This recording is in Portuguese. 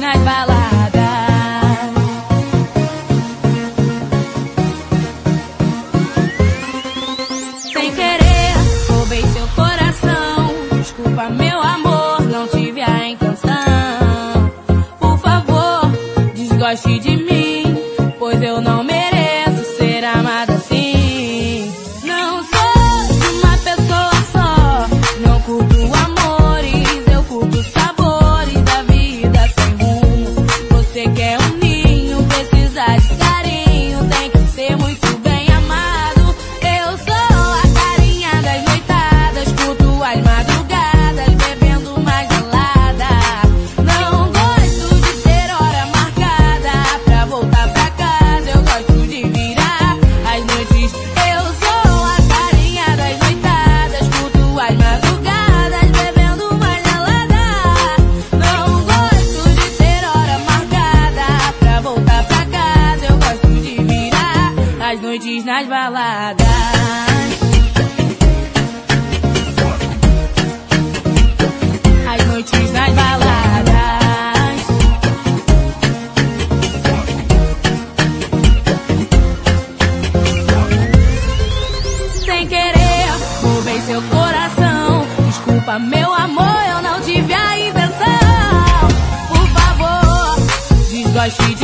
nas baladas. Sem querer, roubei seu coração. Desculpa, meu amor, não tive a intenção. Por favor, desgoste de mim, pois eu não mereço ser amada assim. Não sou de uma pessoa só, não curto amores, eu curto sabores da vida sem rumo. Você quer um ninho, precisa de carinho, tem que ser muito bem amado. Eu sou a carinha das noitadas, curto as madrugadas, bebendo mais gelada. Não gosto de ter hora marcada pra voltar pra casa, eu gosto de virar as noites. Eu sou a carinha das noitadas, curto as madrugadas, bebendo mais gelada. Não gosto de ter hora marcada pra voltar pra casa, eu gosto de virar as noites nas baladas. As noites nas baladas. Sem querer, roubei seu coração. Desculpa, meu amor, eu não tive a invenção. Por favor, desgoste